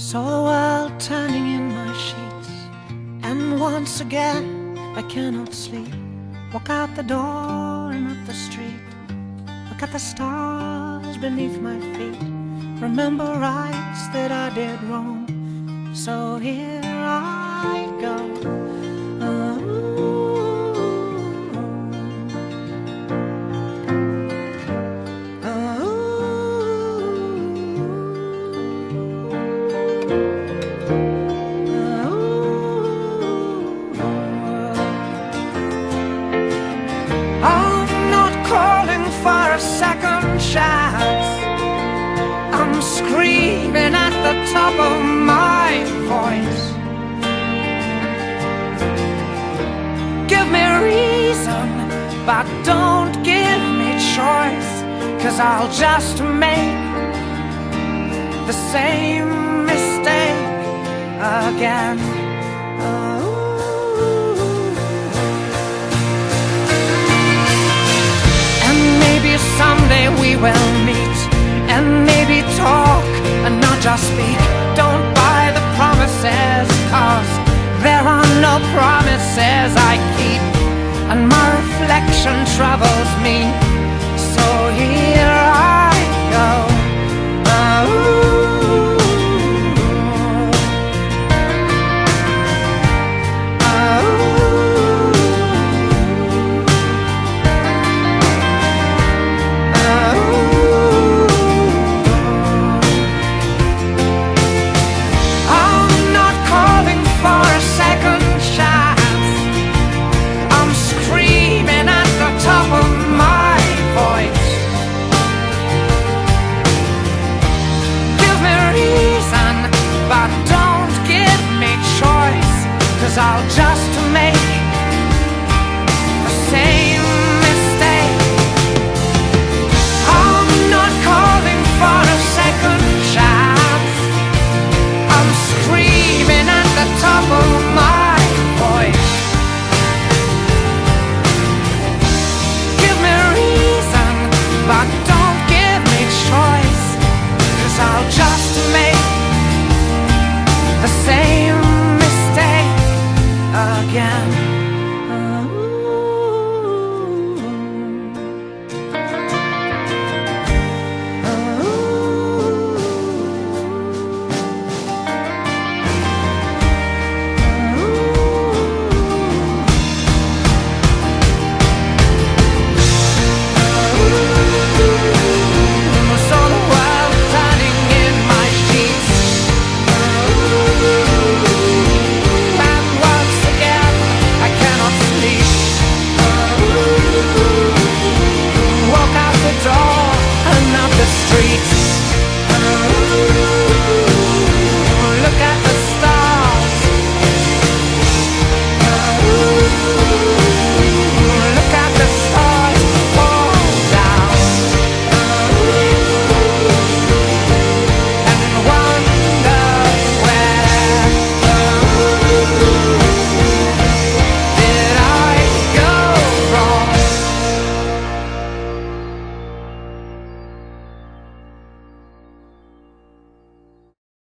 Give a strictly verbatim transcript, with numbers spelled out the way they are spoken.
Saw the world turning in my sheets, and once again I cannot sleep. Walk out the door and up the street, look at the stars beneath my feet. Remember rights that I did wrong, so here I go. Second chance, I'm screaming at the top of my voice. Give me reason, but don't give me choice, 'cause I'll just make the same mistake again. Someday we will meet and maybe talk and not just speak. Don't buy the promises, 'cause there are no promises I keep, and my reflection troubles me. So here